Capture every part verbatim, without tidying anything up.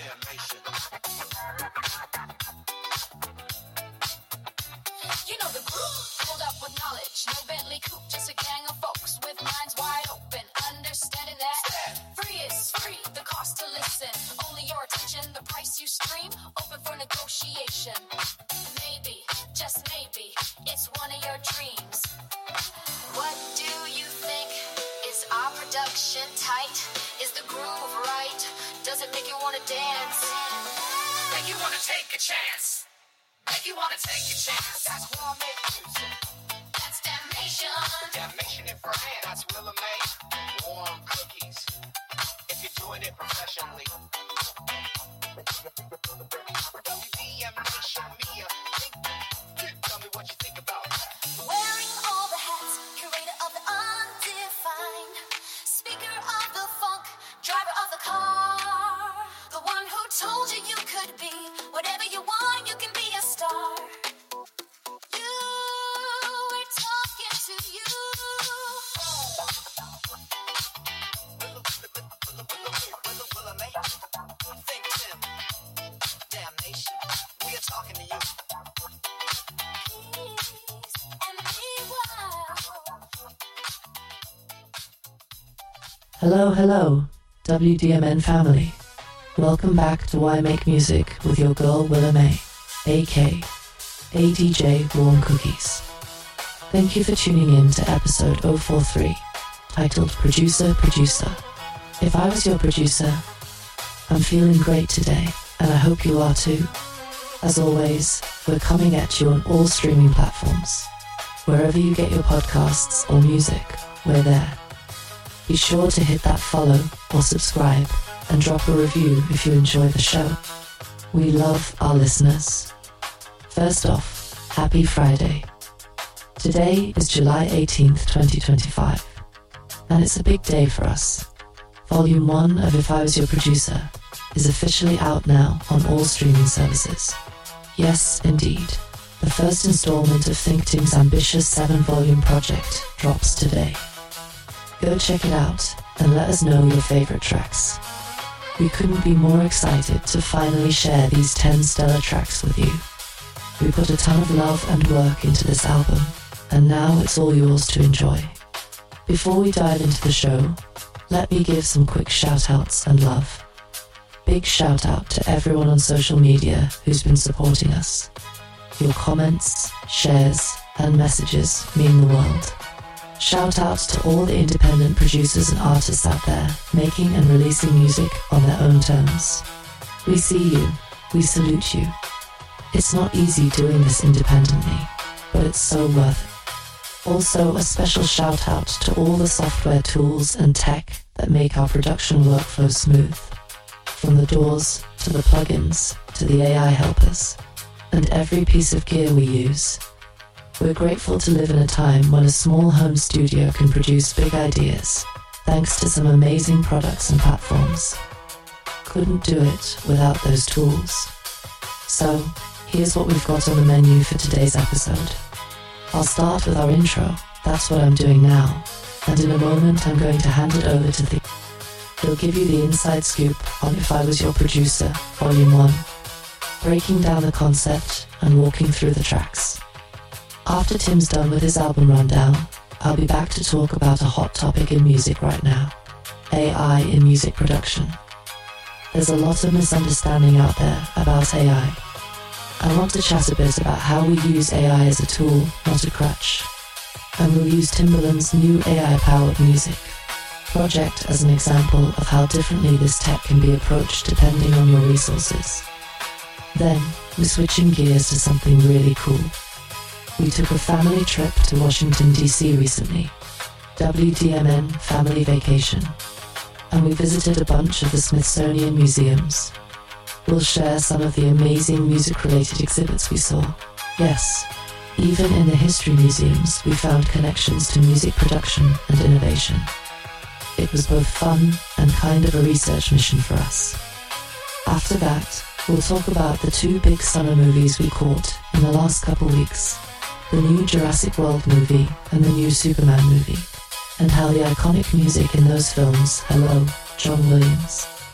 You know the group, pulled up with knowledge. No Bentley coupe, just a gang of folks with minds wide open. Understanding that free is free, the cost to listen. Only your attention, the price you stream. Open for negotiation. Maybe, just maybe, it's one of your dreams. What do you think? Is our production tight? Is the groove right? Does it make you want to dance? Make you want to take a chance. Make you want to take a chance. That's why I make music. That's Damnation. Damnation in France. That's Willa May. Warm cookies. If you're doing it professionally. W D M Nation, Mia. Tell me what you think about that. Wearing all the hats, curator of the undefined, speaker of the funk, driver of the car, the one who told you you could be whatever you want, you can be a star. You, we're talking to you. Willa May. Think Tim. Damnation. We are talking to you. Hello, hello, W D M N family. Welcome back to Why Make Music with your girl Willa May, aka A D J Warm Cookies. Thank you for tuning in to episode oh forty-three, titled Producer, Producer. If I was your producer, I'm feeling great today, and I hope you are too. As always, we're coming at you on all streaming platforms. Wherever you get your podcasts or music, we're there. Be sure to hit that follow or subscribe and drop a review if you enjoy the show. We love our listeners. First off, happy Friday. Today is July eighteenth, twenty twenty-five, and it's a big day for us. Volume one of If I Was Your Producer is officially out now on all streaming services. Yes, indeed, the first installment of Think Team's ambitious seven-volume project drops today. Go check it out and let us know your favorite tracks. We couldn't be more excited to finally share these ten stellar tracks with you. We put a ton of love and work into this album, and now it's all yours to enjoy. Before we dive into the show, let me give some quick shout-outs and love. Big shout-out to everyone on social media who's been supporting us. Your comments, shares, and messages mean the world. Shout out to all the independent producers and artists out there making and releasing music on their own terms. We see you, we salute you. It's not easy doing this independently, but it's so worth it. Also, a special shout out to all the software tools and tech that make our production workflow smooth. From the D A Ws to the plugins to the A I helpers, and every piece of gear we use. We're grateful to live in a time when a small home studio can produce big ideas, thanks to some amazing products and platforms. Couldn't do it without those tools. So, here's what we've got on the menu for today's episode. I'll start with our intro, that's what I'm doing now, and in a moment I'm going to hand it over to the... He'll give you the inside scoop on If I Was Your Producer, Volume one, breaking down the concept and walking through the tracks. After Tim's done with his album rundown, I'll be back to talk about a hot topic in music right now, A I in music production. There's a lot of misunderstanding out there about A I. I want to chat a bit about how we use A I as a tool, not a crutch. And we'll use Timbaland's new A I-powered music project as an example of how differently this tech can be approached depending on your resources. Then, we're switching gears to something really cool. We took a family trip to Washington, D C recently, W D M N Family Vacation, and we visited a bunch of the Smithsonian museums. We'll share some of the amazing music-related exhibits we saw. Yes, even in the history museums, we found connections to music production and innovation. It was both fun and kind of a research mission for us. After that, we'll talk about the two big summer movies we caught in the last couple weeks. The new Jurassic World movie and the new Superman movie, and how the iconic music in those films, hello, John Williams,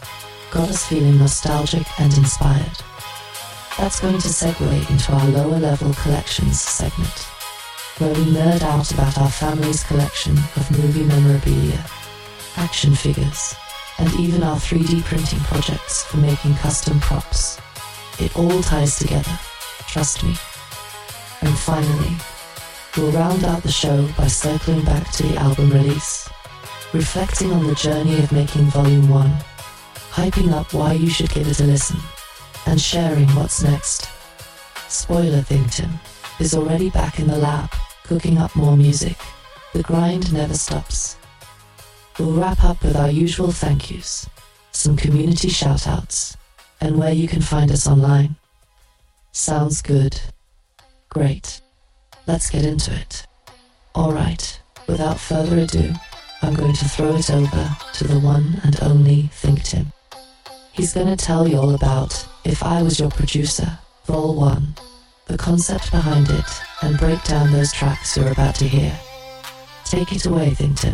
got us feeling nostalgic and inspired. That's going to segue into our lower level collections segment, where we nerd out about our family's collection of movie memorabilia, action figures, and even our three D printing projects for making custom props. It all ties together, trust me. And finally, we'll round out the show by circling back to the album release, reflecting on the journey of making Volume one, hyping up why you should give it a listen, and sharing what's next. Spoiler Thinktim is already back in the lab, cooking up more music. The grind never stops. We'll wrap up with our usual thank yous, some community shoutouts, and where you can find us online. Sounds good. Great. Let's get into it. Alright, without further ado, I'm going to throw it over to the one and only Thinktim. He's gonna tell you all about If I Was Your Producer, Vol one, the concept behind it, and break down those tracks you're about to hear. Take it away, Thinktim.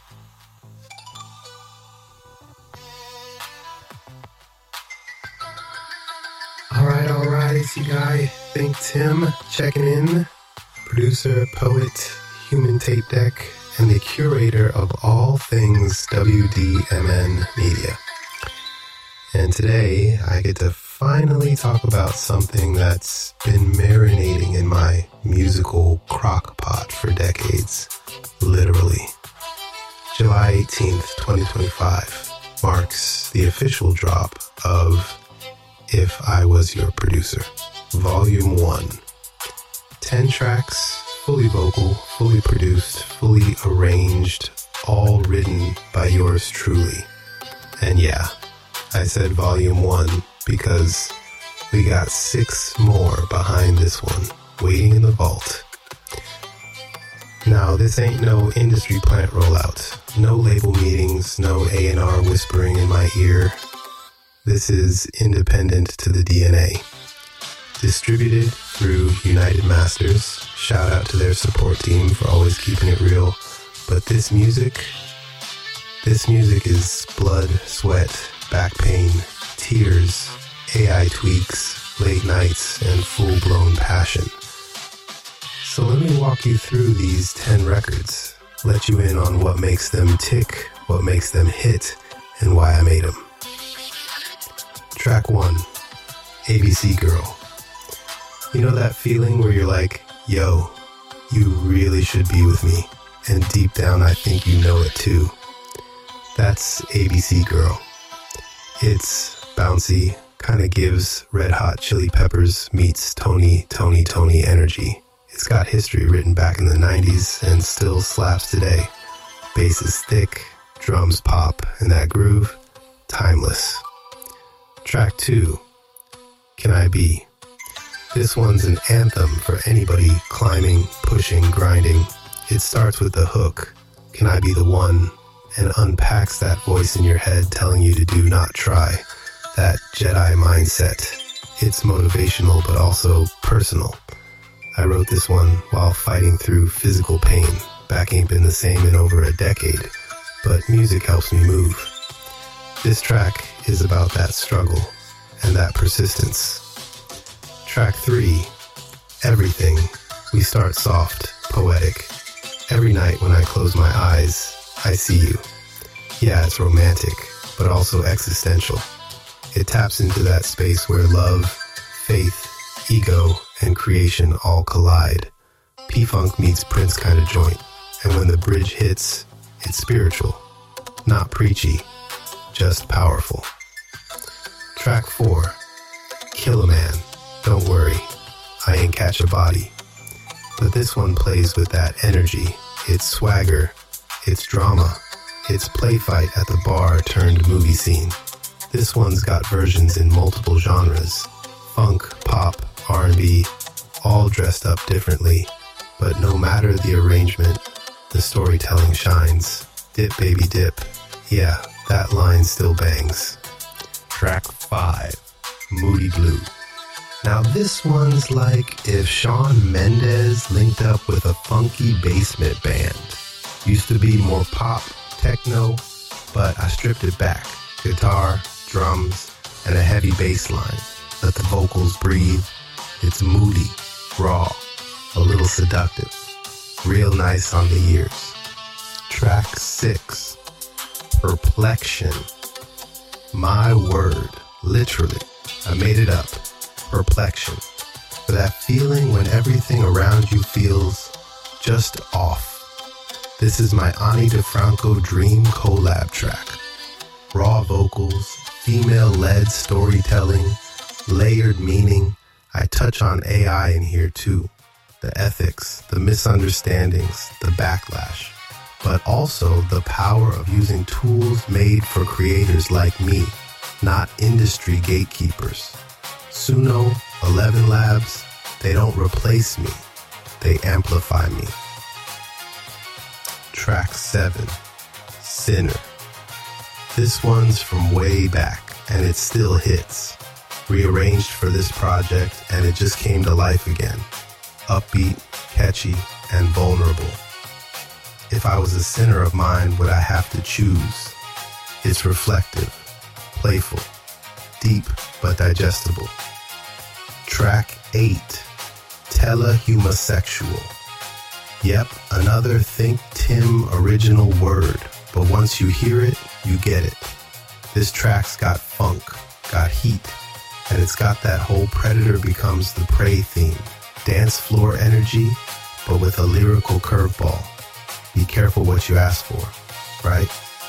Alright, alright, it's your guy, Thinktim, checking in. Producer, poet, human tape deck, and the curator of all things W D M N Media. And today, I get to finally talk about something that's been marinating in my musical crock pot for decades, literally. July eighteenth, twenty twenty-five marks the official drop of If I Was Your Producer, Volume one. Ten tracks, fully vocal, fully produced, fully arranged, all written by yours truly. And yeah, I said Volume one because we got six more behind this one, waiting in the vault. Now, this ain't no industry plant rollout, no label meetings, no A and R whispering in my ear. This is independent to the D N A. Distributed through United Masters. Shout out to their support team for always keeping it real. But this music, this music is blood, sweat, back pain, tears, A I tweaks, late nights, and full-blown passion. So let me walk you through these ten records, let you in on what makes them tick, what makes them hit, and why I made them. Track one, A B C Girl. You know that feeling where you're like, yo, you really should be with me, and deep down I think you know it too. That's A B C Girl. It's bouncy, kinda gives Red Hot Chili Peppers meets Tony, Tony, Tony energy. It's got history written back in the nineties and still slaps today. Bass is thick, drums pop, and that groove, timeless. Track two, Can I Be? This one's an anthem for anybody climbing, pushing, grinding. It starts with the hook, Can I Be the One? And unpacks that voice in your head telling you to do not try. That Jedi mindset. It's motivational but also personal. I wrote this one while fighting through physical pain. Back ain't been the same in over a decade, but music helps me move. This track is about that struggle and that persistence. Track three, Everything. We start soft, poetic. Every night when I close my eyes, I see you. Yeah, it's romantic, but also existential. It taps into that space where love, faith, ego, and creation all collide. P-Funk meets Prince kind of joint, and when the bridge hits, it's spiritual, not preachy, just powerful. Track four, Kill a Man. Don't worry, I ain't catch a body. But this one plays with that energy. It's swagger, it's drama, it's play fight at the bar turned movie scene. This one's got versions in multiple genres. Funk, pop, R and B, all dressed up differently. But no matter the arrangement, the storytelling shines. Dip baby dip. Yeah, that line still bangs. Track five, Moody Blue. Now this one's like if Shawn Mendes linked up with a funky basement band. Used to be more pop, techno, but I stripped it back. Guitar, drums, and a heavy bass line. Let the vocals breathe. It's moody, raw, a little seductive, real nice on the ears. Track six, Perplexion. My word, literally, I made it up. Perplexion. For that feeling when everything around you feels just off. This is my Ani DiFranco Dream collab track. Raw vocals, female-led storytelling, layered meaning. I touch on A I in here too. The ethics, the misunderstandings, the backlash. But also the power of using tools made for creators like me, not industry gatekeepers. Suno, Eleven Labs, they don't replace me, they amplify me. Track seven, Sinner. This one's from way back, and it still hits. Rearranged for this project, and it just came to life again. Upbeat, catchy, and vulnerable. If I was a sinner of mine, would I have to choose? It's reflective, playful, deep but digestible. Track eight, Telehomosexual. Yep, another Think Tim original word, but once you hear it, you get it. This track's got funk, got heat, and it's got that whole predator becomes the prey theme. Dance floor energy, but with a lyrical curveball. Be careful what you ask for, right?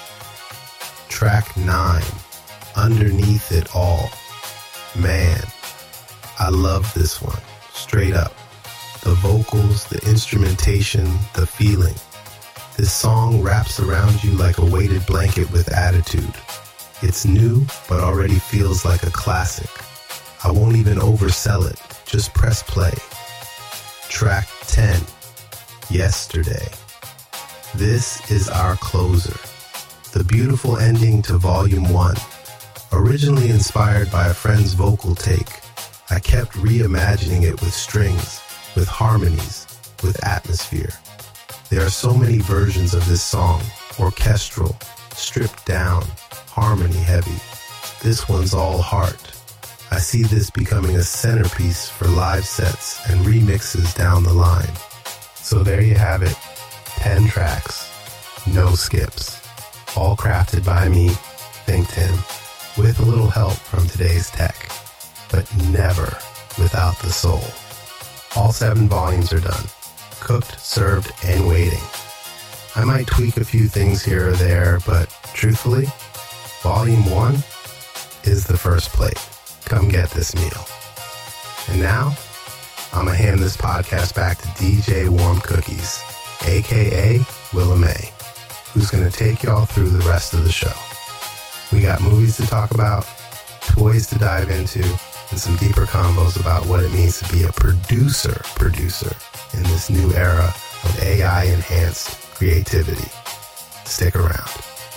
Track nine, Underneath It All. Man, I love this one, straight up. The vocals, the instrumentation, the feeling. This song wraps around you like a weighted blanket with attitude. It's new, but already feels like a classic. I won't even oversell it, just press play. Track ten, Yesterday. This is our closer. The beautiful ending to Volume one. Originally inspired by a friend's vocal take, I kept reimagining it with strings, with harmonies, with atmosphere. There are so many versions of this song, orchestral, stripped down, harmony heavy. This one's all heart. I see this becoming a centerpiece for live sets and remixes down the line. So there you have it, ten tracks, no skips, all crafted by me, Think Tim, with a little help from today's tech, but never without the soul. All seven volumes are done, cooked, served, and waiting. I might tweak a few things here or there, but truthfully, Volume one is the first plate. Come get this meal. And now, I'm gonna hand this podcast back to D J Warm Cookies, aka Willa May, who's gonna take y'all through the rest of the show. We got movies to talk about, toys to dive into, and some deeper combos about what it means to be a producer producer in this new era of A I-enhanced creativity. Stick around.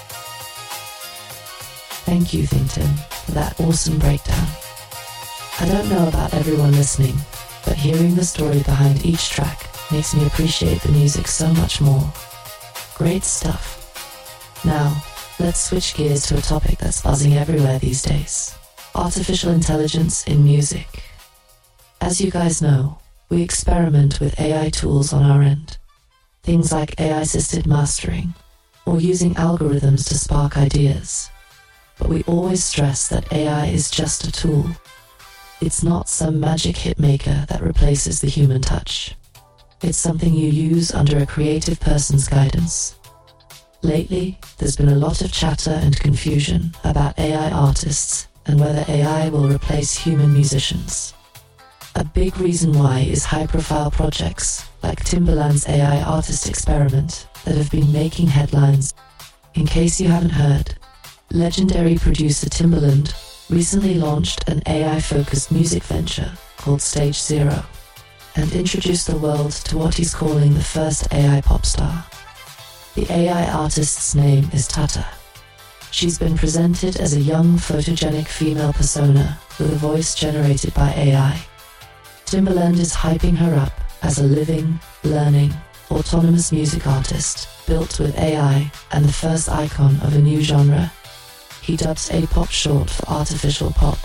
Thank you, Think Tim, for that awesome breakdown. I don't know about everyone listening, but hearing the story behind each track makes me appreciate the music so much more. Great stuff. Now, let's switch gears to a topic that's buzzing everywhere these days. Artificial intelligence in music. As you guys know, we experiment with A I tools on our end. Things like A I-assisted mastering, or using algorithms to spark ideas. But we always stress that A I is just a tool. It's not some magic hitmaker that replaces the human touch. It's something you use under a creative person's guidance. Lately, there's been a lot of chatter and confusion about A I artists and whether A I will replace human musicians. A big reason why is high-profile projects like Timbaland's A I artist experiment that have been making headlines. In case you haven't heard, legendary producer Timbaland recently launched an A I-focused music venture called Stage Zero and introduced the world to what he's calling the first A I pop star. The A I artist's name is Tata. She's been presented as a young, photogenic female persona with a voice generated by A I. Timbaland is hyping her up as a living, learning, autonomous music artist built with A I and the first icon of a new genre. he dubs A-pop short for artificial pop.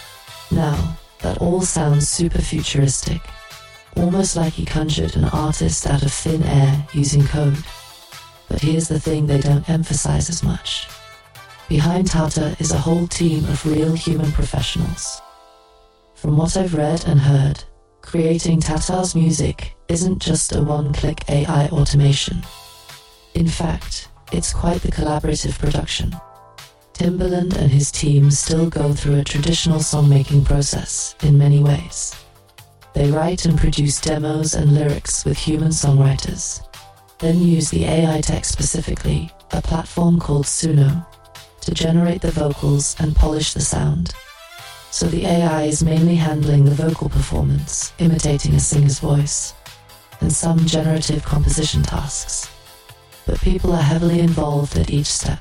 Now, that all sounds super futuristic, almost like he conjured an artist out of thin air using code. But here's the thing they don't emphasize as much. Behind Tata is a whole team of real human professionals. From what I've read and heard, creating Tata's music isn't just a one-click A I automation. In fact, it's quite the collaborative production. Timbaland and his team still go through a traditional songmaking process in many ways. They write and produce demos and lyrics with human songwriters, then use the A I tech, specifically a platform called Suno, to generate the vocals and polish the sound. So the A I is mainly handling the vocal performance, imitating a singer's voice, and some generative composition tasks. But people are heavily involved at each step.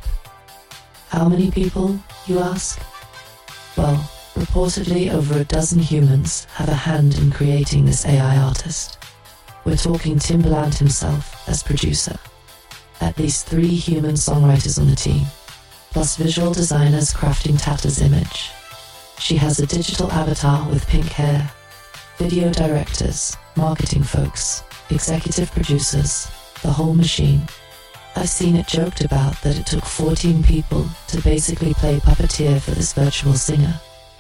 How many people, you ask? Well, reportedly over a dozen humans have a hand in creating this A I artist. We're talking Timbaland himself as producer, at least three human songwriters on the team, plus visual designers crafting Tata's image. She has a digital avatar with pink hair, video directors, marketing folks, executive producers, the whole machine. I've seen it joked about that it took fourteen people to basically play puppeteer for this virtual singer.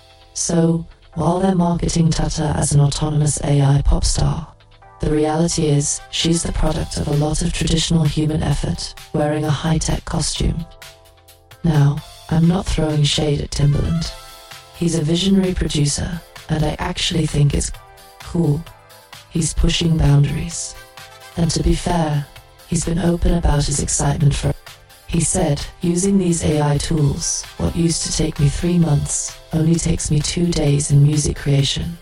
So, while they're marketing Tata as an autonomous A I pop star, the reality is she's the product of a lot of traditional human effort wearing a high-tech costume. Now, I'm not throwing shade at Timbaland. He's a visionary producer, and I actually think it's cool. He's pushing boundaries. And to be fair, he's been open about his excitement for it. He said, using these A I tools, what used to take me three months only takes me two days in music creation.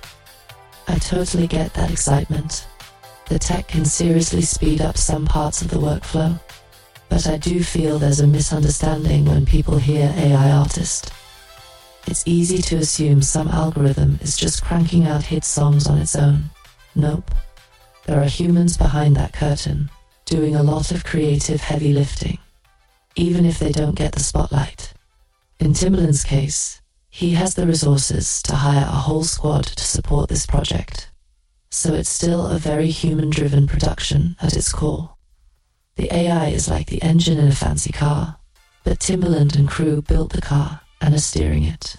I totally get that excitement. The tech can seriously speed up some parts of the workflow, but I do feel there's a misunderstanding when people hear A I artist. It's easy to assume some algorithm is just cranking out hit songs on its own. Nope. There are humans behind that curtain, doing a lot of creative heavy lifting, even if they don't get the spotlight. In Timbaland's case, he has the resources to hire a whole squad to support this project, so it's still a very human-driven production at its core. The A I is like the engine in a fancy car, but Timbaland and crew built the car and are steering it.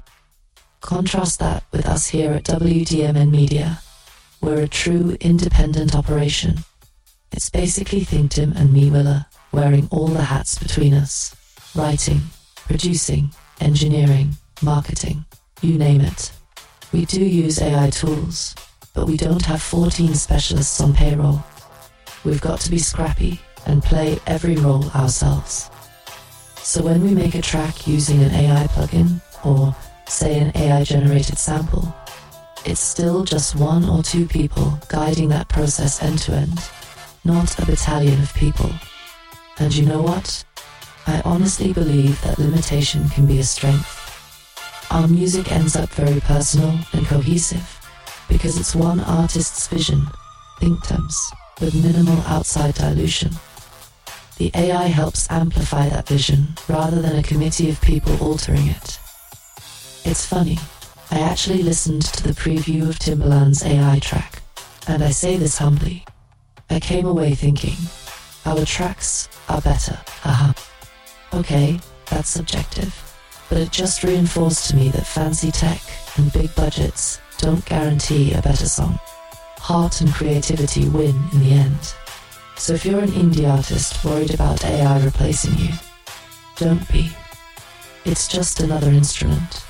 Contrast that with us here at W D M N Media. We're a true independent operation. It's basically Thinktim and me, Willa, wearing all the hats between us. Writing, producing, engineering, marketing, you name it. We do use A I tools, but we don't have fourteen specialists on payroll. We've got to be scrappy and play every role ourselves. So when we make a track using an A I plugin, or say an A I-generated sample, it's still just one or two people guiding that process end-to-end, not a battalion of people. And you know what? I honestly believe that limitation can be a strength. Our music ends up very personal and cohesive, because it's one artist's vision, Thinktim's, with minimal outside dilution. The A I helps amplify that vision rather than a committee of people altering it. It's funny, I actually listened to the preview of Timbaland's A I track, and I say this humbly. I came away thinking, our tracks are better, haha. Okay, that's subjective, but it just reinforced to me that fancy tech and big budgets don't guarantee a better song. Heart and creativity win in the end. So if you're an indie artist worried about A I replacing you, don't be. It's just another instrument.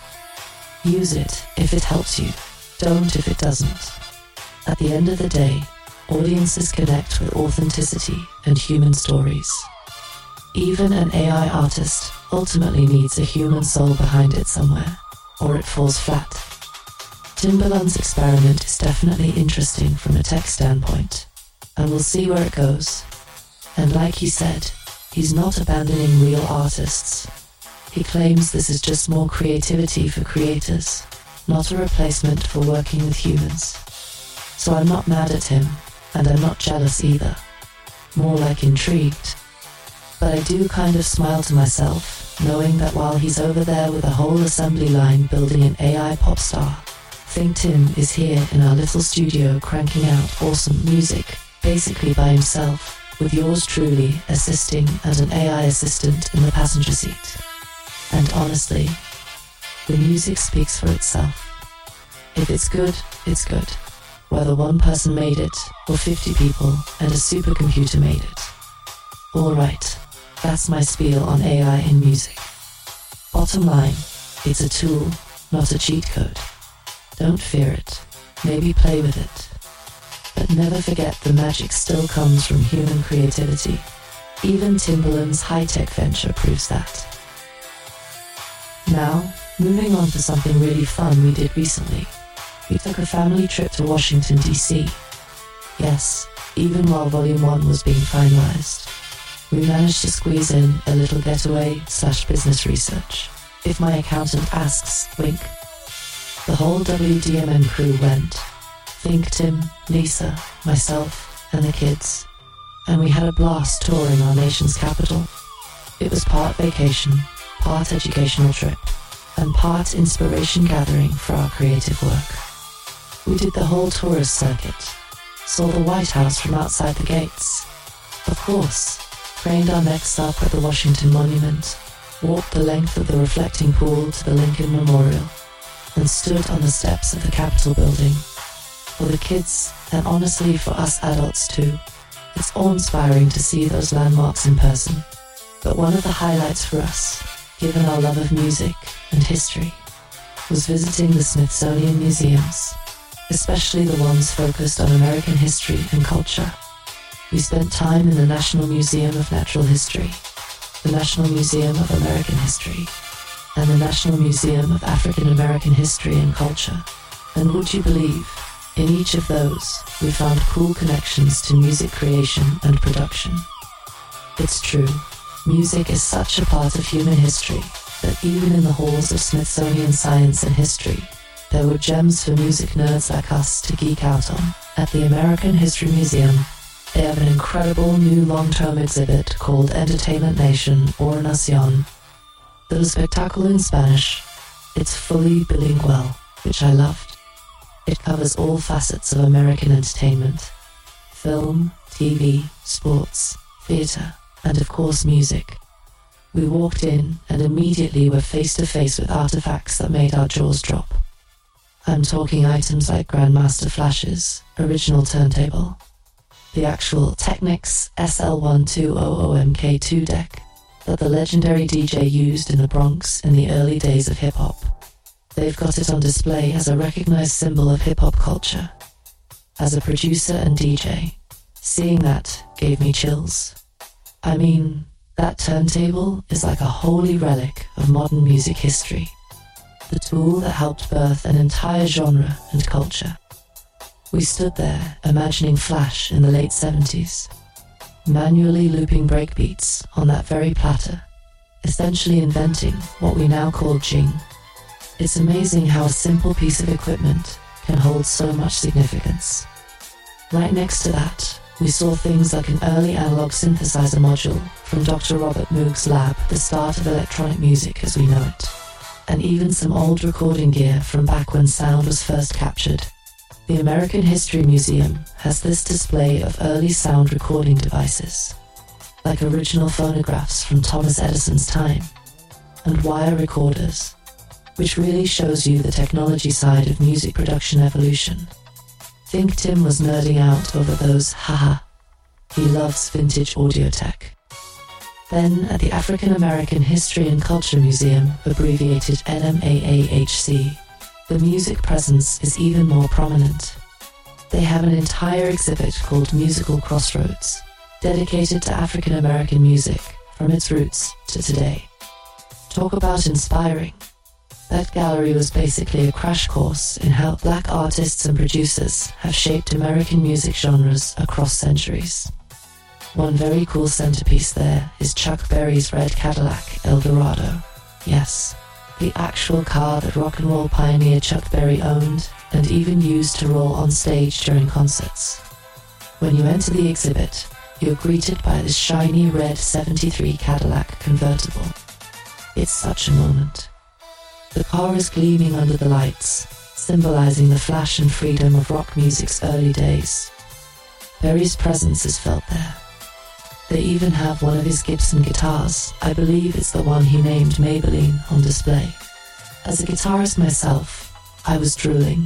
Use it if it helps you, don't if it doesn't. At the end of the day, audiences connect with authenticity and human stories. Even an A I artist ultimately needs a human soul behind it somewhere, or it falls flat. Timbaland's experiment is definitely interesting from a tech standpoint, and we'll see where it goes. And like he said, he's not abandoning real artists. He claims this is just more creativity for creators, not a replacement for working with humans. So I'm not mad at him, and I'm not jealous either. More like intrigued. But I do kind of smile to myself, knowing that while he's over there with a whole assembly line building an A I pop star, Think Tim is here in our little studio cranking out awesome music, basically by himself, with yours truly assisting and an A I assistant in the passenger seat. And honestly, the music speaks for itself. If it's good, it's good. Whether one person made it, or fifty people, and a supercomputer made it. Alright, that's my spiel on A I in music. Bottom line, it's a tool, not a cheat code. Don't fear it, maybe play with it. But never forget the magic still comes from human creativity. Even Timbaland's high-tech venture proves that. Now, moving on to something really fun we did recently. We took a family trip to Washington, D C Yes, even while Volume one was being finalized. We managed to squeeze in a little getaway slash business research. If my accountant asks, wink. The whole W D M N crew went. Think Tim, Lisa, myself, and the kids. And we had a blast touring our nation's capital. It was part vacation, part educational trip, and part inspiration gathering for our creative work. We did the whole tourist circuit, saw the White House from outside the gates. Of course, craned our necks up at the Washington Monument, walked the length of the reflecting pool to the Lincoln Memorial, and stood on the steps of the Capitol building. For the kids, and honestly for us adults too, it's awe-inspiring to see those landmarks in person. But one of the highlights for us, given our love of music and history, was visiting the Smithsonian museums, especially the ones focused on American history and culture. We spent time in the National Museum of Natural History, the National Museum of American History, and the National Museum of African American History and Culture. And would you believe, in each of those, we found cool connections to music creation and production. It's true, music is such a part of human history that even in the halls of Smithsonian Science and History, there were gems for music nerds like us to geek out on. At the American History Museum, they have an incredible new long-term exhibit called Entertainment Nation or Nación. The spectacle in Spanish, it's fully bilingual, which I loved. It covers all facets of American entertainment. Film, T V, sports, theater, and of course music. We walked in and immediately were face to face with artifacts that made our jaws drop. I'm talking items like Grandmaster Flash's original turntable, the actual Technics S L one two hundred M K two deck that the legendary D J used in the Bronx in the early days of hip-hop. They've got it on display as a recognized symbol of hip-hop culture. As a producer and D J, seeing that gave me chills. I mean, that turntable is like a holy relic of modern music history. The tool that helped birth an entire genre and culture. We stood there imagining Flash in the late seventies, manually looping breakbeats on that very platter, essentially inventing what we now call jing. It's amazing how a simple piece of equipment can hold so much significance. Right next to that, we saw things like an early analog synthesizer module from Doctor Robert Moog's lab, the start of electronic music as we know it, and even some old recording gear from back when sound was first captured. The American History Museum has this display of early sound recording devices, like original phonographs from Thomas Edison's time, and wire recorders, which really shows you the technology side of music production evolution. Think Tim was nerding out over those, haha. He loves vintage audio tech. Then at the African American History and Culture Museum, abbreviated N M A A H C, the music presence is even more prominent. They have an entire exhibit called Musical Crossroads, dedicated to African American music from its roots to today. Talk about inspiring. That gallery was basically a crash course in how black artists and producers have shaped American music genres across centuries. One very cool centerpiece there is Chuck Berry's red Cadillac Eldorado. Yes, the actual car that rock and roll pioneer Chuck Berry owned and even used to roll on stage during concerts. When you enter the exhibit, you're greeted by this shiny red seventy-three Cadillac convertible. It's such a moment. The car is gleaming under the lights, symbolizing the flash and freedom of rock music's early days. Perry's presence is felt there. They even have one of his Gibson guitars, I believe it's the one he named Maybelline, on display. As a guitarist myself, I was drooling.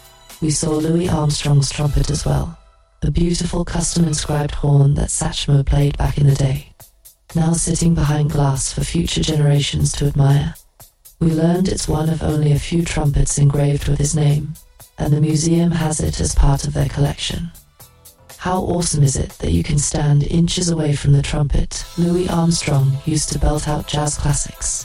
We saw Louis Armstrong's trumpet as well, a beautiful custom-inscribed horn that Satchmo played back in the day, now sitting behind glass for future generations to admire. We learned it's one of only a few trumpets engraved with his name, and the museum has it as part of their collection. How awesome is it that you can stand inches away from the trumpet Louis Armstrong used to belt out jazz classics?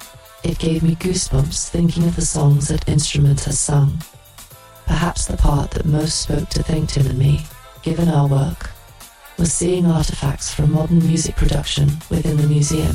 It gave me goosebumps thinking of the songs that instrument has sung. Perhaps the part that most spoke to Think Tim and me, given our work, was seeing artifacts from modern music production within the museum.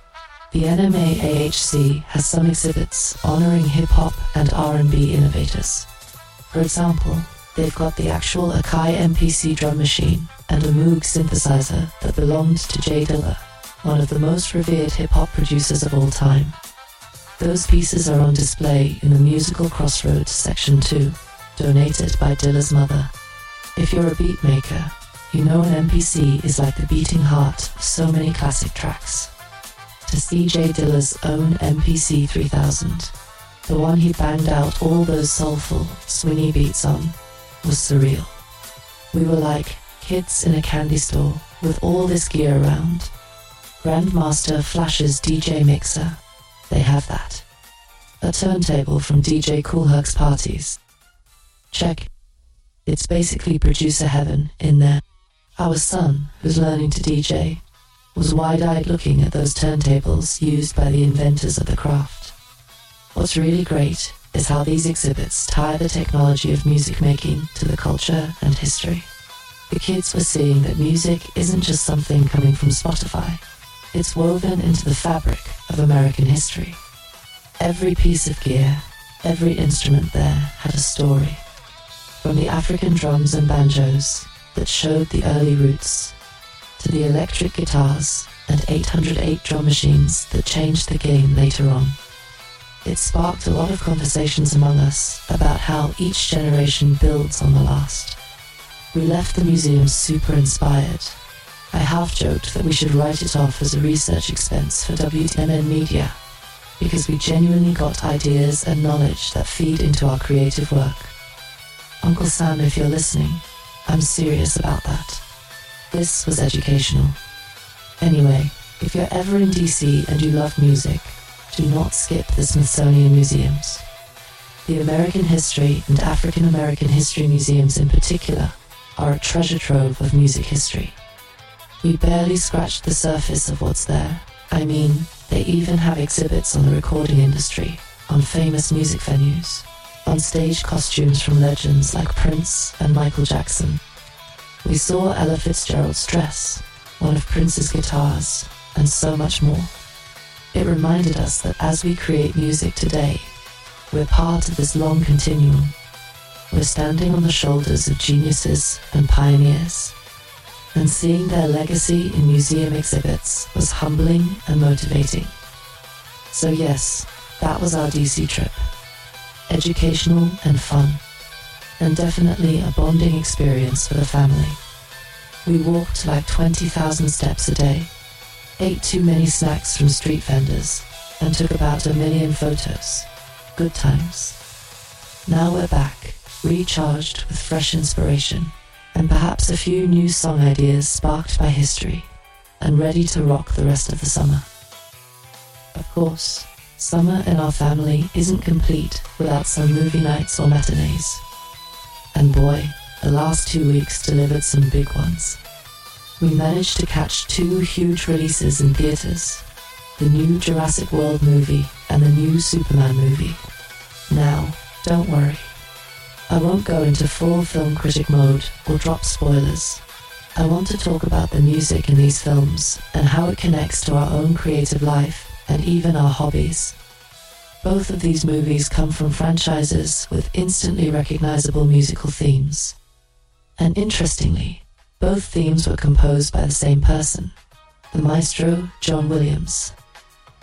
The N M A A H C has some exhibits honoring hip-hop and R and B innovators. For example, they've got the actual Akai M P C drum machine and a Moog synthesizer that belonged to Jay Dilla, one of the most revered hip-hop producers of all time. Those pieces are on display in the Musical Crossroads Section two, donated by Dilla's mother. If you're a beat maker, you know an M P C is like the beating heart of so many classic tracks. To see Jay Dilla's own M P C three thousand, the one he banged out all those soulful, swingy beats on, was surreal. We were like kids in a candy store with all this gear around. Grandmaster Flash's D J mixer, they have that. A turntable from D J Kool Herc's parties. Check. It's basically producer heaven in there. Our son, who's learning to D J, was wide-eyed looking at those turntables used by the inventors of the craft. What's really great is how these exhibits tie the technology of music making to the culture and history. The kids were seeing that music isn't just something coming from Spotify. It's woven into the fabric of American history. Every piece of gear, every instrument there had a story. From the African drums and banjos that showed the early roots, to the electric guitars and eight hundred eight drum machines that changed the game later on. It sparked a lot of conversations among us about how each generation builds on the last. We left the museum super inspired. I half joked that we should write it off as a research expense for W T M N Media, because we genuinely got ideas and knowledge that feed into our creative work. Uncle Sam, if you're listening, I'm serious about that. This was educational. Anyway, if you're ever in D C and you love music, do not skip the Smithsonian Museums. The American History and African American History Museums in particular are a treasure trove of music history. We barely scratched the surface of what's there. I mean, they even have exhibits on the recording industry, on famous music venues, on stage costumes from legends like Prince and Michael Jackson. We saw Ella Fitzgerald's dress, one of Prince's guitars, and so much more. It reminded us that as we create music today, we're part of this long continuum. We're standing on the shoulders of geniuses and pioneers, and seeing their legacy in museum exhibits was humbling and motivating. So yes, that was our D C trip. Educational and fun, and definitely a bonding experience for the family. We walked like twenty thousand steps a day, ate too many snacks from street vendors, and took about a million photos. Good times. Now we're back, recharged with fresh inspiration, and perhaps a few new song ideas sparked by history, and ready to rock the rest of the summer. Of course, summer in our family isn't complete without some movie nights or matinees. And boy, the last two weeks delivered some big ones. We managed to catch two huge releases in theaters, the new Jurassic World movie and the new Superman movie. Now, don't worry. I won't go into full film critic mode or drop spoilers. I want to talk about the music in these films and how it connects to our own creative life and even our hobbies. Both of these movies come from franchises with instantly recognizable musical themes. And interestingly, both themes were composed by the same person, the maestro John Williams.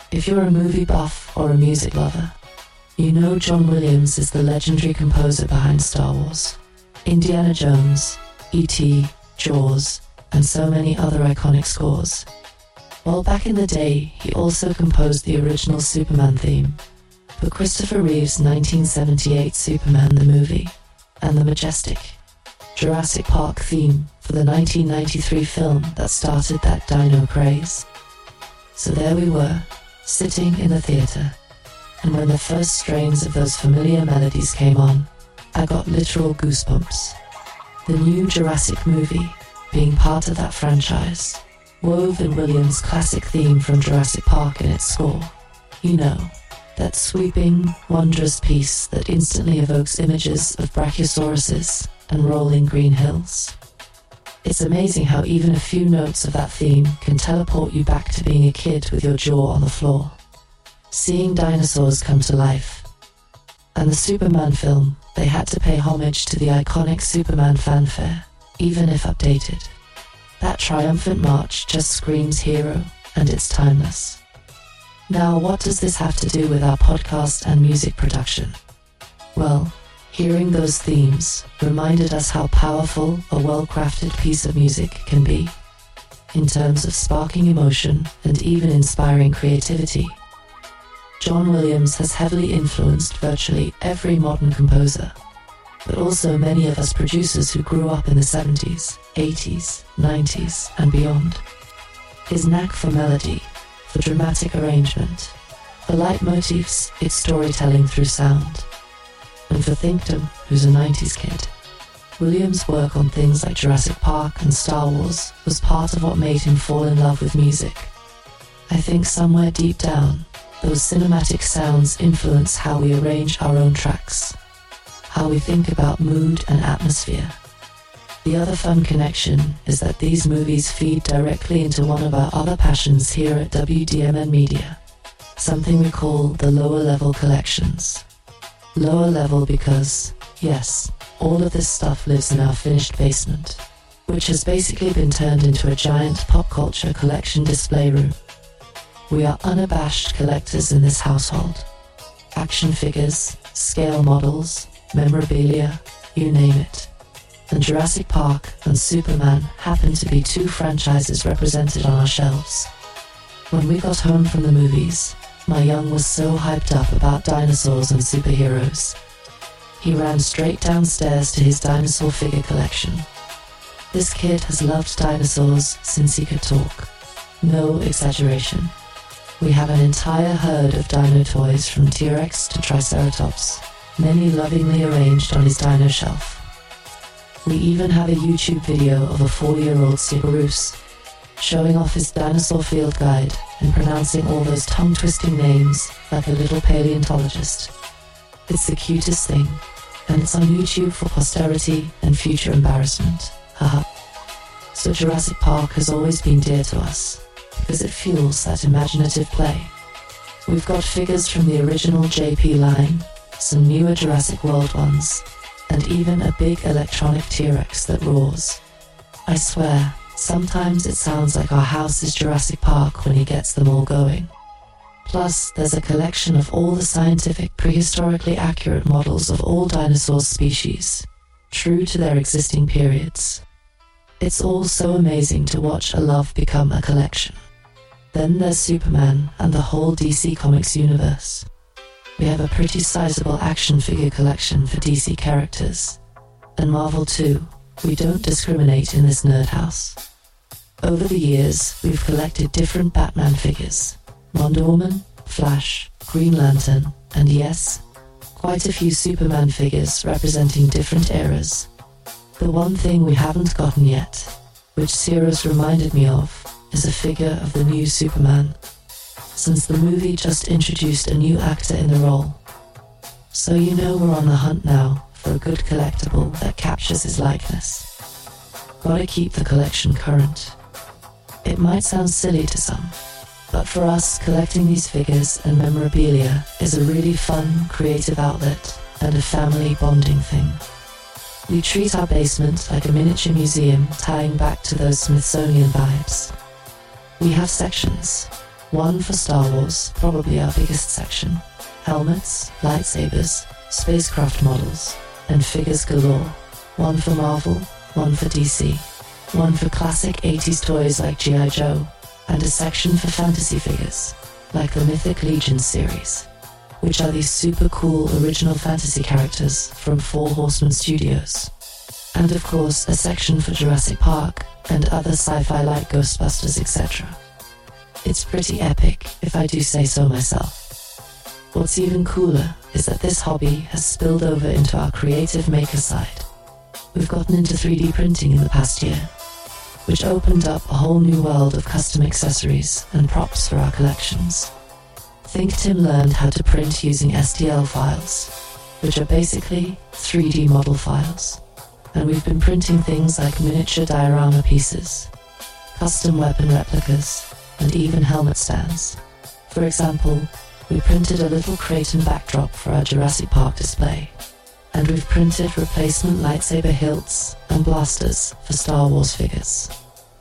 If you're a movie buff or a music lover, you know John Williams is the legendary composer behind Star Wars, Indiana Jones, E T, Jaws, and so many other iconic scores. While back in the day, he also composed the original Superman theme for Christopher Reeve's nineteen seventy-eight Superman the movie, and the majestic Jurassic Park theme for the nineteen ninety-three film that started that dino craze. So there we were, sitting in the theatre, and when the first strains of those familiar melodies came on, I got literal goosebumps. The new Jurassic movie, being part of that franchise, wove in Williams' classic theme from Jurassic Park in its score. You know, that sweeping, wondrous piece that instantly evokes images of brachiosauruses and rolling green hills. It's amazing how even a few notes of that theme can teleport you back to being a kid with your jaw on the floor, seeing dinosaurs come to life. And the Superman film, they had to pay homage to the iconic Superman fanfare, even if updated. That triumphant march just screams hero, and it's timeless. Now, what does this have to do with our podcast and music production? Well, hearing those themes reminded us how powerful a well-crafted piece of music can be, in terms of sparking emotion and even inspiring creativity. John Williams has heavily influenced virtually every modern composer, but also many of us producers who grew up in the seventies, eighties, nineties, and beyond. His knack for melody, for dramatic arrangement, for leitmotifs, its storytelling through sound, and for Thinkdom, who's a nineties kid. Williams' work on things like Jurassic Park and Star Wars was part of what made him fall in love with music. I think somewhere deep down, those cinematic sounds influence how we arrange our own tracks, how we think about mood and atmosphere. The other fun connection is that these movies feed directly into one of our other passions here at W D M N Media, something we call the lower level collections. Lower level because, yes, all of this stuff lives in our finished basement, which has basically been turned into a giant pop culture collection display room. We are unabashed collectors in this household. Action figures, scale models, memorabilia, you name it. And Jurassic Park and Superman happen to be two franchises represented on our shelves. When we got home from the movies, my young was so hyped up about dinosaurs and superheroes. He ran straight downstairs to his dinosaur figure collection. This kid has loved dinosaurs since he could talk. No exaggeration. We have an entire herd of dino toys from T-Rex to Triceratops, many lovingly arranged on his dino shelf. We even have a YouTube video of a four-year-old Sibarus showing off his dinosaur field guide and pronouncing all those tongue-twisting names like a little paleontologist. It's the cutest thing, and it's on YouTube for posterity and future embarrassment. Haha. So Jurassic Park has always been dear to us, because it fuels that imaginative play. We've got figures from the original J P line, some newer Jurassic World ones, and even a big electronic T-Rex that roars. I swear, sometimes it sounds like our house is Jurassic Park when he gets them all going. Plus, there's a collection of all the scientific, prehistorically accurate models of all dinosaur species, true to their existing periods. It's all so amazing to watch a love become a collection. Then there's Superman and the whole D C Comics universe. We have a pretty sizable action figure collection for D C characters. And Marvel too, we don't discriminate in this nerd house. Over the years, we've collected different Batman figures. Wonder Woman, Flash, Green Lantern, and yes, quite a few Superman figures representing different eras. The one thing we haven't gotten yet, which Ciros reminded me of, is a figure of the new Superman, since the movie just introduced a new actor in the role. So you know we're on the hunt now for a good collectible that captures his likeness. Gotta keep the collection current. It might sound silly to some, but for us, collecting these figures and memorabilia is a really fun, creative outlet and a family bonding thing. We treat our basement like a miniature museum tying back to those Smithsonian vibes. We have sections. One for Star Wars, probably our biggest section. Helmets, lightsabers, spacecraft models, and figures galore. One for Marvel, one for D C. One for classic eighties toys like G I Joe, and a section for fantasy figures, like the Mythic Legion series, which are these super cool original fantasy characters from Four Horsemen Studios. And of course, a section for Jurassic Park and other sci-fi like Ghostbusters, et cetera. It's pretty epic, if I do say so myself. What's even cooler is that this hobby has spilled over into our creative maker side. We've gotten into three D printing in the past year, which opened up a whole new world of custom accessories and props for our collections. ThinkTim learned how to print using S T L files, which are basically three D model files. And we've been printing things like miniature diorama pieces, custom weapon replicas, and even helmet stands. For example, we printed a little Kraton backdrop for our Jurassic Park display, and we've printed replacement lightsaber hilts and blasters for Star Wars figures.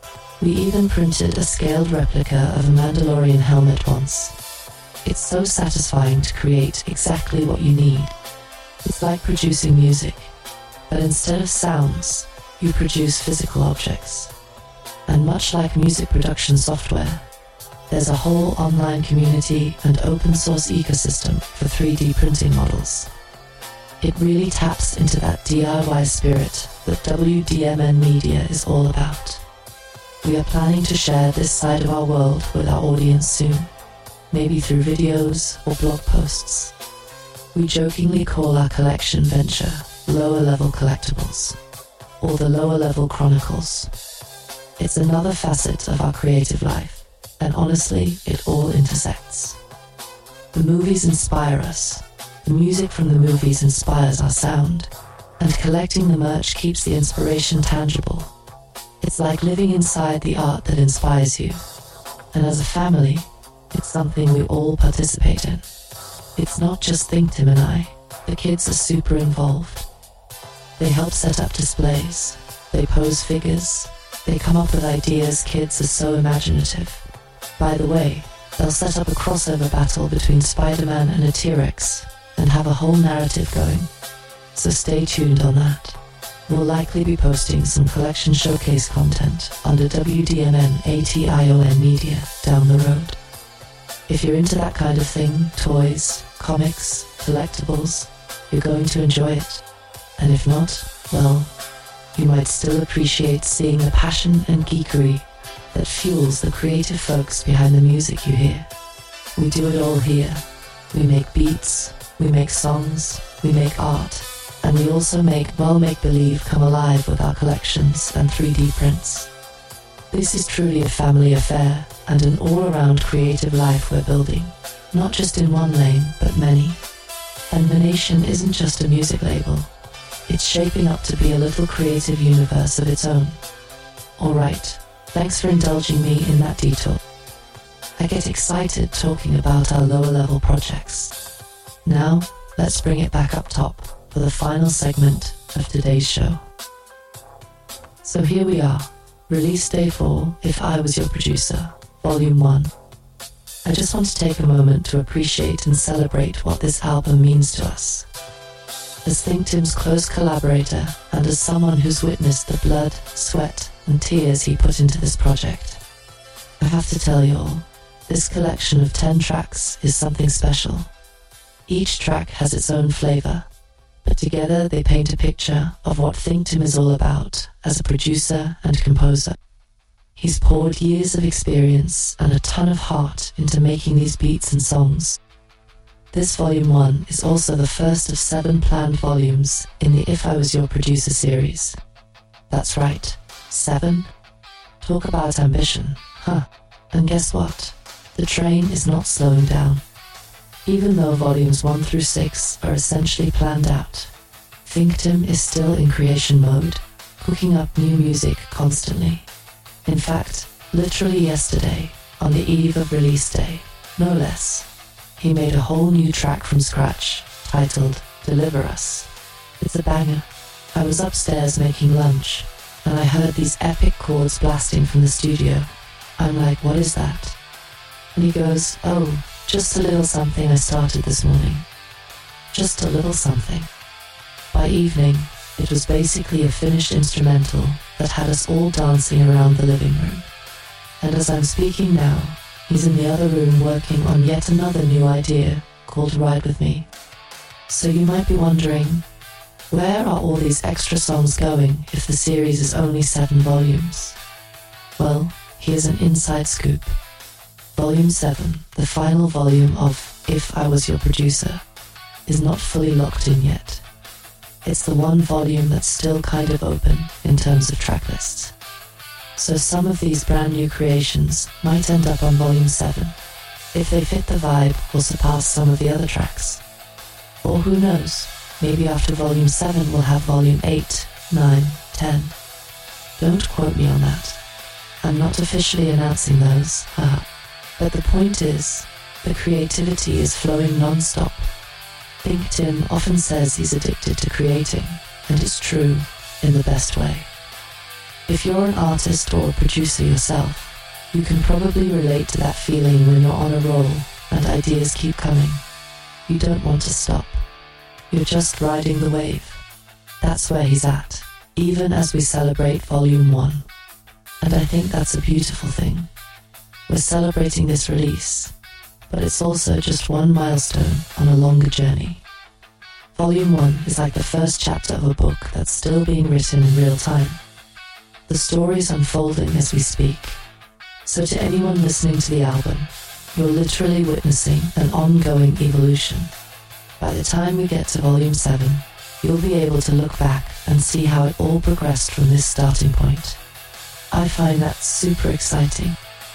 We even printed a scaled replica of a Mandalorian helmet once. It's so satisfying to create exactly what you need. It's like producing music, but instead of sounds, you produce physical objects. And much like music production software, there's a whole online community and open source ecosystem for three D printing models. It really taps into that D I Y spirit that W D M N Media is all about. We are planning to share this side of our world with our audience soon, maybe through videos or blog posts. We jokingly call our collection venture Lower Level Collectibles, or the Lower Level Chronicles. It's another facet of our creative life, and honestly, it all intersects. The movies inspire us, the music from the movies inspires our sound, and collecting the merch keeps the inspiration tangible. It's like living inside the art that inspires you, and as a family, it's something we all participate in. It's not just ThinkTim and I, the kids are super involved. They help set up displays, they pose figures, they come up with ideas. Kids are so imaginative. By the way, they'll set up a crossover battle between Spider-Man and a T-Rex and have a whole narrative going. So stay tuned on that. We'll likely be posting some collection showcase content under W D M N A T I O N Media down the road. If you're into that kind of thing, toys, comics, collectibles, you're going to enjoy it. And if not, well, you might still appreciate seeing the passion and geekery that fuels the creative folks behind the music you hear. We do it all here. We make beats, we make songs, we make art, and we also make, well, make-believe come alive with our collections and three D prints. This is truly a family affair and an all-around creative life we're building, not just in one lane, but many. And the Nation isn't just a music label. It's shaping up to be a little creative universe of its own. Alright, thanks for indulging me in that detour. I get excited talking about our lower level projects. Now, let's bring it back up top for the final segment of today's show. So here we are, release day four, If I Was Your Producer, Volume one. I just want to take a moment to appreciate and celebrate what this album means to us. As ThinkTim's close collaborator and as someone who's witnessed the blood, sweat, and tears he put into this project, I have to tell you all, this collection of ten tracks is something special. Each track has its own flavor, but together they paint a picture of what ThinkTim is all about as a producer and composer. He's poured years of experience and a ton of heart into making these beats and songs. This Volume one is also the first of seven planned volumes in the If I Was Your Producer series. That's right, seven? Talk about ambition, huh? And guess what? The train is not slowing down. Even though Volumes one through six are essentially planned out, ThinkTim is still in creation mode, cooking up new music constantly. In fact, literally yesterday, on the eve of release day, no less, he made a whole new track from scratch, titled Deliver Us. It's a banger. I was upstairs making lunch, and I heard these epic chords blasting from the studio. I'm like, what is that? And he goes, "Oh, just a little something I started this morning. Just a little something." By evening, it was basically a finished instrumental that had us all dancing around the living room. And as I'm speaking now, he's in the other room working on yet another new idea called Ride With Me. So you might be wondering, where are all these extra songs going if the series is only seven volumes? Well, here's an inside scoop. Volume seven, the final volume of If I Was Your Producer, is not fully locked in yet. It's the one volume that's still kind of open in terms of track lists. So some of these brand new creations might end up on Volume seven, if they fit the vibe or surpass some of the other tracks. Or who knows, maybe after Volume seven we'll have Volume eight, nine, ten. Don't quote me on that. I'm not officially announcing those, haha. But the point is, the creativity is flowing non-stop. Think Tim often says he's addicted to creating, and it's true, in the best way. If you're an artist or a producer yourself, you can probably relate to that feeling when you're on a roll and ideas keep coming. You don't want to stop. You're just riding the wave. That's where he's at, even as we celebrate Volume one. And I think that's a beautiful thing. We're celebrating this release, but it's also just one milestone on a longer journey. Volume one is like the first chapter of a book that's still being written in real time. The story's unfolding as we speak. So to anyone listening to the album, you're literally witnessing an ongoing evolution. By the time we get to Volume seven, you'll be able to look back and see how it all progressed from this starting point. I find that super exciting.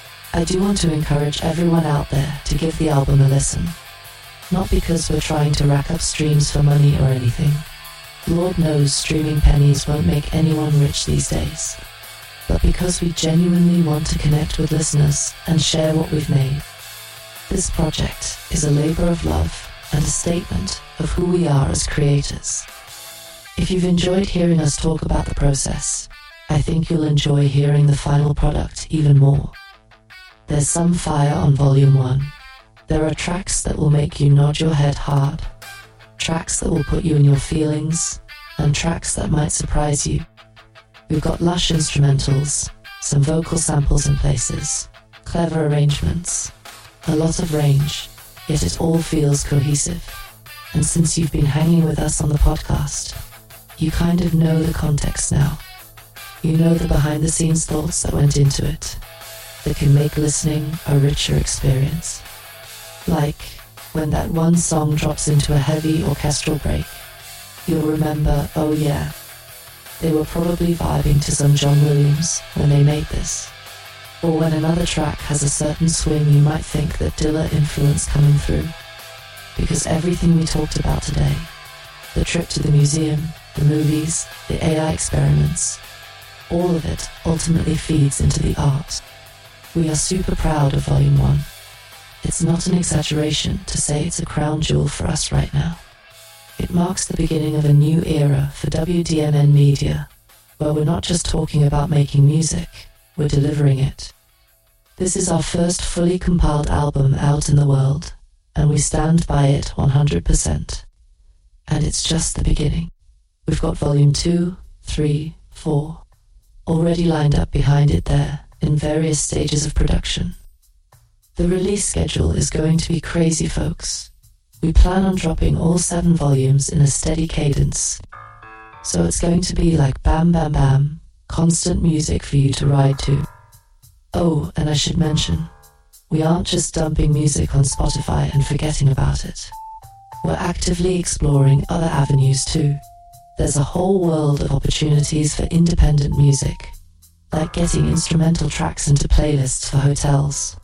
I do want to encourage everyone out there to give the album a listen. Not because we're trying to rack up streams for money or anything. Lord knows streaming pennies won't make anyone rich these days. But because we genuinely want to connect with listeners and share what we've made. This project is a labor of love and a statement of who we are as creators. If you've enjoyed hearing us talk about the process, I think you'll enjoy hearing the final product even more. There's some fire on Volume one. There are tracks that will make you nod your head hard, tracks that will put you in your feelings, and tracks that might surprise you. We've got lush instrumentals, some vocal samples in places, clever arrangements, a lot of range, yet it all feels cohesive. And since you've been hanging with us on the podcast, you kind of know the context now. You know the behind-the-scenes thoughts that went into it, that can make listening a richer experience. Like when that one song drops into a heavy orchestral break, you'll remember, oh yeah, they were probably vibing to some John Williams when they made this. Or when another track has a certain swing, you might think that Dilla influence coming through. Because everything we talked about today, the trip to the museum, the movies, the A I experiments, all of it ultimately feeds into the art. We are super proud of Volume one. It's not an exaggeration to say it's a crown jewel for us right now. It marks the beginning of a new era for W D M N Media, where we're not just talking about making music, we're delivering it. This is our first fully compiled album out in the world, and we stand by it one hundred percent. And it's just the beginning. We've got Volume two, three, four, already lined up behind it there in various stages of production. The release schedule is going to be crazy, folks. We plan on dropping all seven volumes in a steady cadence. So it's going to be like bam bam bam, constant music for you to ride to. Oh, and I should mention, we aren't just dumping music on Spotify and forgetting about it. We're actively exploring other avenues too. There's a whole world of opportunities for independent music, like getting instrumental tracks into playlists for hotels,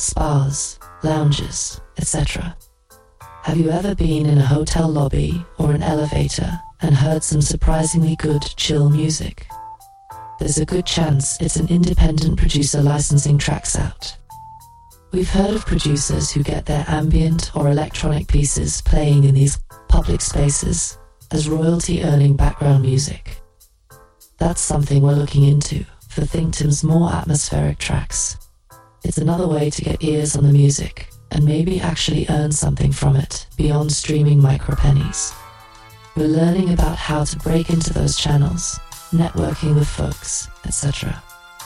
spas, lounges, et cetera. Have you ever been in a hotel lobby or an elevator and heard some surprisingly good, chill music? There's a good chance it's an independent producer licensing tracks out. We've heard of producers who get their ambient or electronic pieces playing in these public spaces as royalty-earning background music. That's something we're looking into for Thinktim's more atmospheric tracks. It's another way to get ears on the music and maybe actually earn something from it beyond streaming micropennies. We're learning about how to break into those channels, networking with folks, et cetera.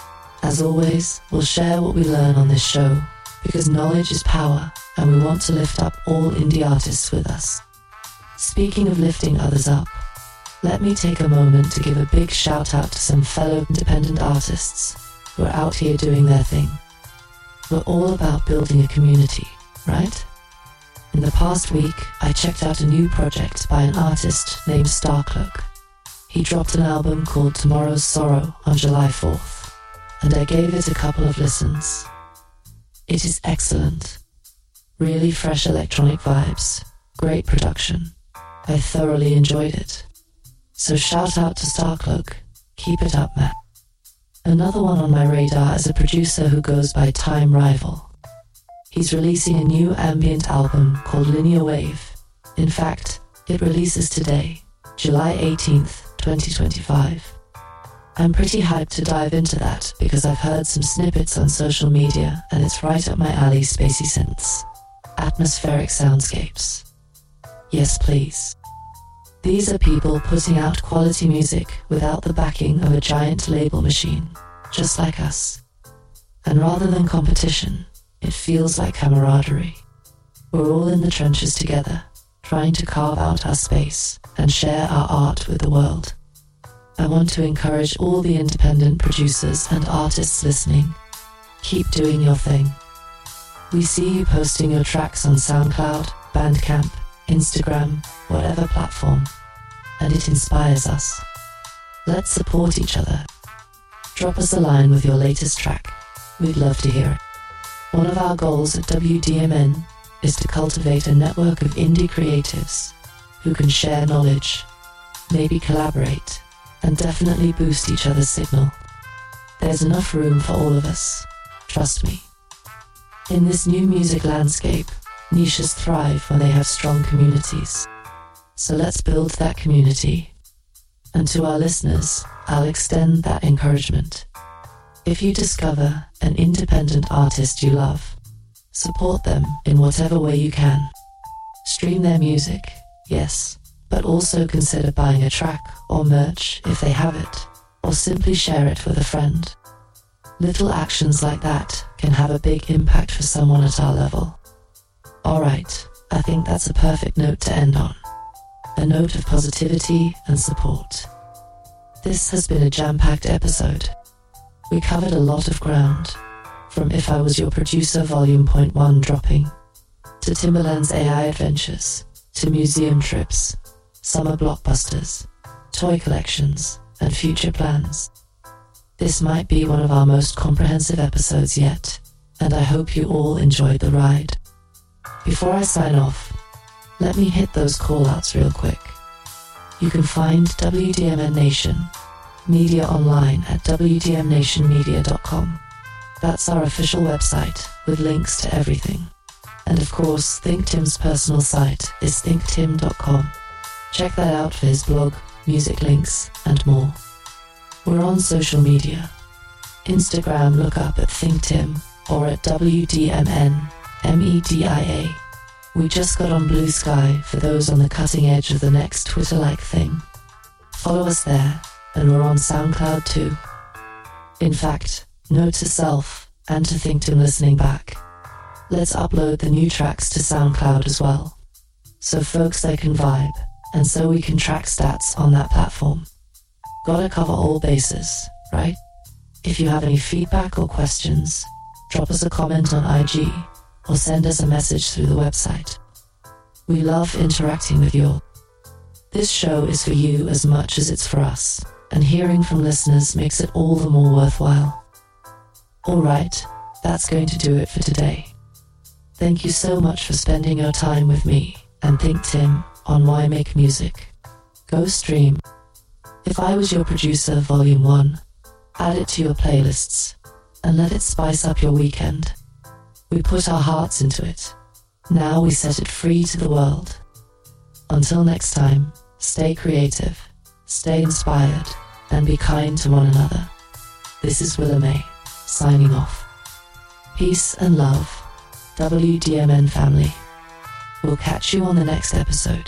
As always, we'll share what we learn on this show because knowledge is power and we want to lift up all indie artists with us. Speaking of lifting others up, let me take a moment to give a big shout out to some fellow independent artists who are out here doing their thing. We're all about building a community, right? In the past week, I checked out a new project by an artist named Starcloak. He dropped an album called Tomorrow's Sorrow on July fourth, and I gave it a couple of listens. It is excellent. Really fresh electronic vibes, great production. I thoroughly enjoyed it. So shout out to Starcloak. Keep it up, man. Another one on my radar is a producer who goes by Time Rival. He's releasing a new ambient album called Linear Wave. In fact, it releases today, July eighteenth, twenty twenty-five. I'm pretty hyped to dive into that because I've heard some snippets on social media and it's right up my alley. Spacey synths, atmospheric soundscapes. Yes, please. These are people putting out quality music without the backing of a giant label machine, just like us. And rather than competition, it feels like camaraderie. We're all in the trenches together, trying to carve out our space and share our art with the world. I want to encourage all the independent producers and artists listening. Keep doing your thing. We see you posting your tracks on SoundCloud, Bandcamp, Instagram, whatever platform, and it inspires us. Let's support each other. Drop us a line with your latest track. We'd love to hear it. One of our goals at W D M N is to cultivate a network of indie creatives who can share knowledge, maybe collaborate, and definitely boost each other's signal. There's enough room for all of us, trust me. In this new music landscape, niches thrive when they have strong communities. So let's build that community. And to our listeners, I'll extend that encouragement. If you discover an independent artist you love, support them in whatever way you can. Stream their music, yes, but also consider buying a track or merch if they have it, or simply share it with a friend. Little actions like that can have a big impact for someone at our level. Alright, I think that's a perfect note to end on. A note of positivity and support. This has been a jam-packed episode. We covered a lot of ground, from If I Was Your Producer Volume Point one dropping, to Timbaland's A I adventures, to museum trips, summer blockbusters, toy collections, and future plans. This might be one of our most comprehensive episodes yet, and I hope you all enjoyed the ride. Before I sign off, let me hit those call-outs real quick. You can find W D M N Nation Media online at w d m nation media dot com. That's our official website with links to everything. And of course, Think Tim's personal site is think tim dot com. Check that out for his blog, music links, and more. We're on social media. Instagram, look up at ThinkTim or at W D M N M E D I A. We just got on Blue Sky for those on the cutting edge of the next Twitter-like thing. Follow us there, and we're on SoundCloud too. In fact, note to self, and to ThinkTim listening back, let's upload the new tracks to SoundCloud as well, so folks they can vibe, and so we can track stats on that platform. Gotta cover all bases, right? If you have any feedback or questions, drop us a comment on I G, or send us a message through the website. We love interacting with you all. This show is for you as much as it's for us, and hearing from listeners makes it all the more worthwhile. Alright, that's going to do it for today. Thank you so much for spending your time with me and Think Tim on Why Make Music. Go stream If I Was Your Producer Volume one, add it to your playlists, and let it spice up your weekend. We put our hearts into it. Now we set it free to the world. Until next time, stay creative, stay inspired, and be kind to one another. This is Willa May, signing off. Peace and love, W D M N family. We'll catch you on the next episode.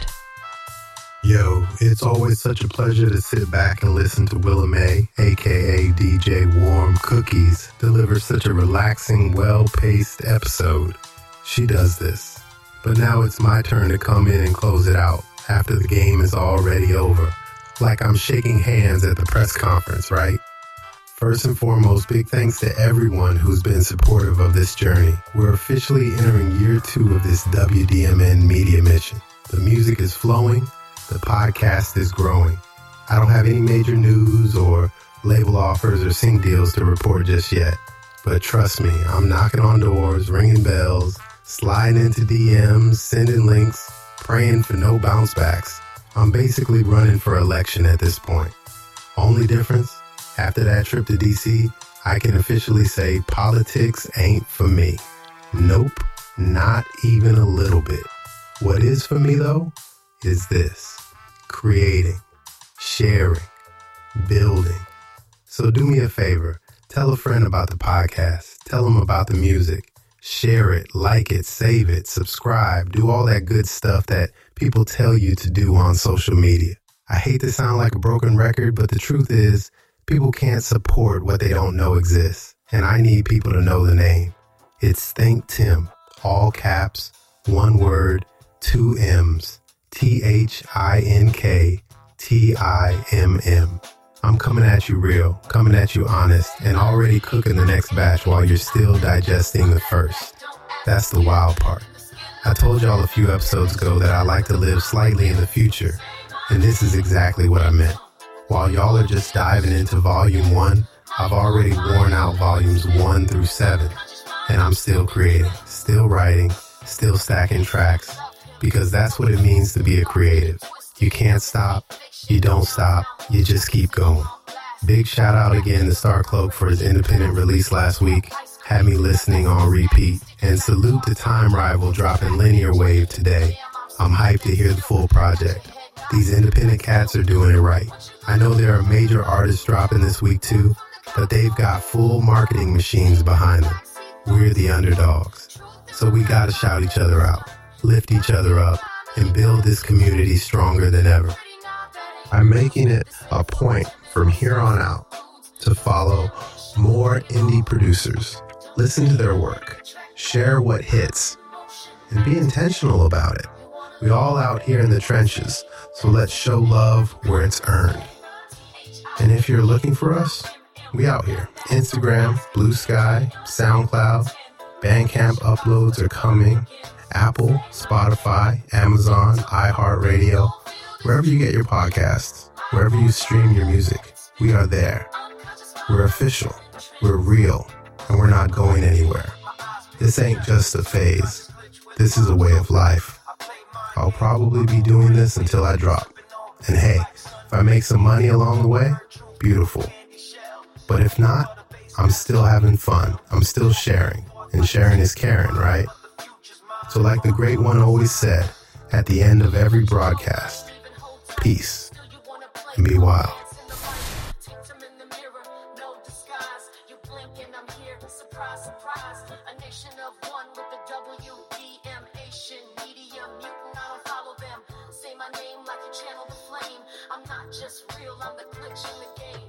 Yo, it's always such a pleasure to sit back and listen to Willa May, aka D J Warm Cookies, deliver such a relaxing, well-paced episode. She does this. But now it's my turn to come in and close it out after the game is already over. Like I'm shaking hands at the press conference, right? First and foremost, big thanks to everyone who's been supportive of this journey. We're officially entering year two of this W D M N media mission. The music is flowing. The podcast is growing. I don't have any major news or label offers or sync deals to report just yet. But trust me, I'm knocking on doors, ringing bells, sliding into D Ms, sending links, praying for no bounce backs. I'm basically running for election at this point. Only difference, after that trip to D C, I can officially say politics ain't for me. Nope, not even a little bit. What is for me though, is this. Creating, sharing, building. So do me a favor, tell a friend about the podcast, tell them about the music, share it, like it, save it, subscribe, do all that good stuff that people tell you to do on social media. I hate to sound like a broken record, but the truth is, people can't support what they don't know exists, and I need people to know the name. It's Think Tim, all caps, one word, two M's. T H I N K T I M M. I'm coming at you real, coming at you honest, and already cooking the next batch while you're still digesting the first. That's the wild part. I told y'all a few episodes ago that I like to live slightly in the future, and this is exactly what I meant. While y'all are just diving into volume one, I've already worn out volumes one through seven, and I'm still creating, still writing, still stacking tracks. Because that's what it means to be a creative. You can't stop, you don't stop, you just keep going. Big shout out again to Starcloak for his independent release last week. Had me listening on repeat. And salute to Time Rival dropping Linear Wave today. I'm hyped to hear the full project. These independent cats are doing it right. I know there are major artists dropping this week too, but they've got full marketing machines behind them. We're the underdogs. So we gotta shout each other out, lift each other up, and build this community stronger than ever. I'm making it a point from here on out to follow more indie producers, listen to their work, share what hits, and be intentional about it. We all out here in the trenches, so let's show love where it's earned. And if you're looking for us, we out here. Instagram, Blue Sky, SoundCloud, Bandcamp uploads are coming. Apple, Spotify, Amazon, iHeartRadio, wherever you get your podcasts, wherever you stream your music, we are there. We're official, we're real, and we're not going anywhere. This ain't just a phase. This is a way of life. I'll probably be doing this until I drop. And hey, if I make some money along the way, beautiful. But if not, I'm still having fun. I'm still sharing. And sharing is caring, right? So like the great one always said, at the end of every broadcast, peace and be wild. I'm not just real, I'm the glitch in the game.